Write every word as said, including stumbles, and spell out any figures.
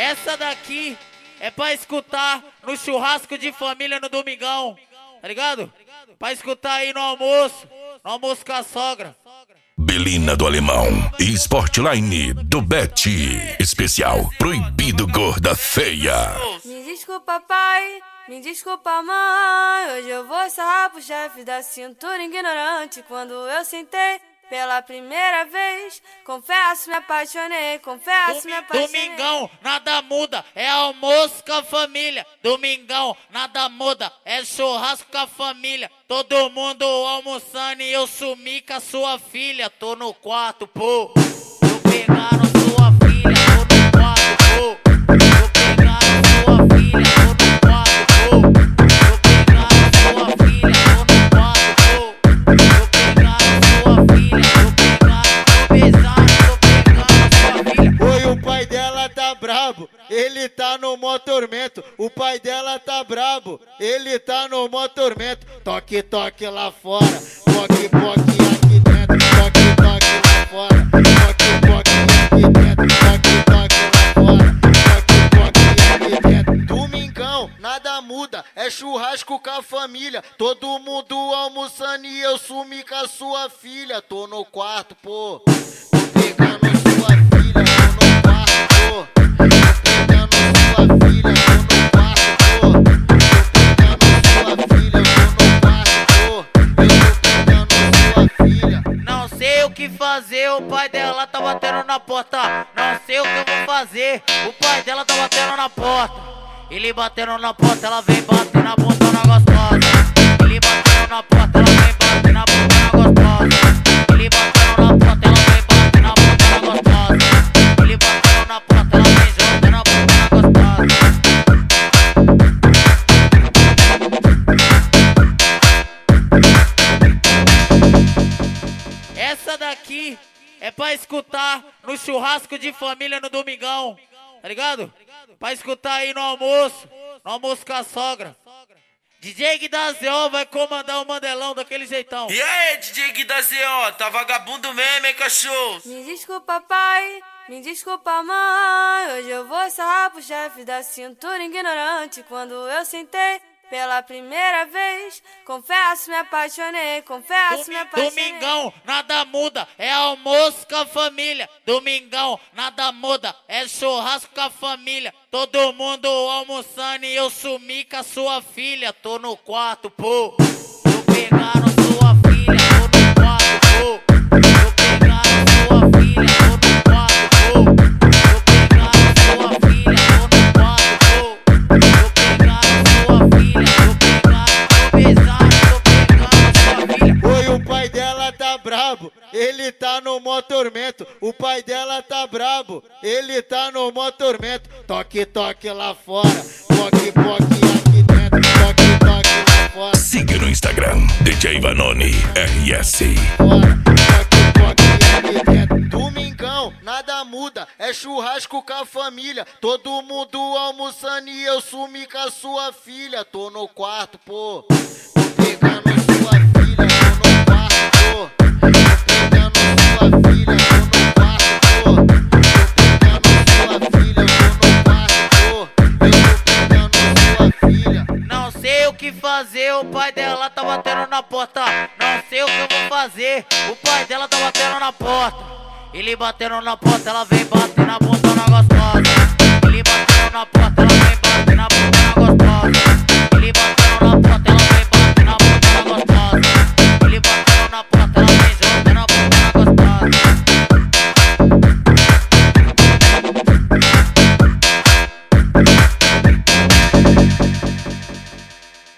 Essa daqui é pra escutar no churrasco de família no domingão, tá ligado? Pra escutar aí no almoço, no almoço com a sogra. Belina do Alemão e Sportline do Bet. Especial Proibido Gorda Feia. Me desculpa, pai, me desculpa, mãe. Hoje eu vou sarrar pro chefe da cintura ignorante. Quando eu sentei pela primeira vez, confesso, me apaixonei, confesso, me apaixonei. Domingão, nada muda, é almoço com a família. Domingão, nada muda, é churrasco com a família. Todo mundo almoçando e eu sumi com a sua filha. Tô no quarto, pô, tô pegando sua filha. Tô no quarto, pô, tô pegando sua filha. Tô no quarto, pô, tô pegando sua filha. Tô no quarto, pô, tô pegando sua filha. Oi, o pai dela tá brabo, ele tá no mó tormento. O pai dela tá brabo, ele tá no mó tormento. Toque, toque lá fora, toque, toque aqui dentro. Toque, toque lá fora, toque, toque aqui dentro. Toque, toque lá fora, toque, toque aqui dentro. Domingão, nada muda, é churrasco com a família. Todo mundo almoçando e eu sumi com a sua filha. Tô no quarto, pô, tô pegando sua filha. Tô no quarto, pô, tô pegando sua filha. Tô no quarto, pô, tô pegando sua filha. Tô no quarto, pô, eu tô pegando sua filha. Não sei o que fazer, o pai dela tá batendo na porta. Não sei o que eu vou fazer, o pai dela tá batendo na porta. Ele batendo na porta, ela vem bater na bunda na gostosa. Ele batendo na porta, ela vem bater na bunda na gostosa. Ele batendo na porta, ela vem bater na bunda na gostosa. Ele batendo na porta, ela vem jogando na bunda na gostosa. Essa daqui é pra escutar no churrasco de família no domingão, tá ligado? Pra escutar aí no almoço, no almoço com a sogra. D J Guidazio vai comandar o Mandelão daquele jeitão. E aí, D J Guidazio, tá vagabundo mesmo, hein, cachorro? Me desculpa, pai, me desculpa, mãe. Hoje eu vou sarrar pro chefe da cintura ignorante. Quando eu sentei pela primeira vez, confesso, me apaixonei, confesso, me apaixonei. Domingão, nada muda, é almoço com a família. Domingão, nada muda, é churrasco com a família. Todo mundo almoçando e eu sumi com a sua filha. Tô no quarto, pô, tô pegando sua filha. Tô no quarto, pô, tô pegando sua filha. Tô no quarto, pô, tô pegando sua filha. Tô no quarto, pô, tô pegando sua filha. Tô pegando, tô pesado, tô pegando sua filha. Oi, o pai dela tá brabo, ele tá no mó tormento. O pai dela tá brabo, ele tá no mó tormento. Toque, toque lá fora, toque, toque aqui dentro. Toque, toque lá fora. Siga no Instagram, D J Vanoni R S. Fora, toque, toque aqui dentro. Domingão, nada muda, é churrasco com a família. Todo mundo almoçando e eu sumi com a sua filha. Tô no quarto, pô, tô pegando sua filha. Tô no quarto, pô, tô pegando sua filha. Tô no quarto, pô, tô pegando sua filha. Tô no quarto, pô, eu tô pegando sua filha. Não sei o que fazer, o pai dela tá batendo na porta. Não sei o que eu vou fazer, o pai dela tá batendo na porta. Ele batendo na porta, ela vem bater na bunda na gostosa.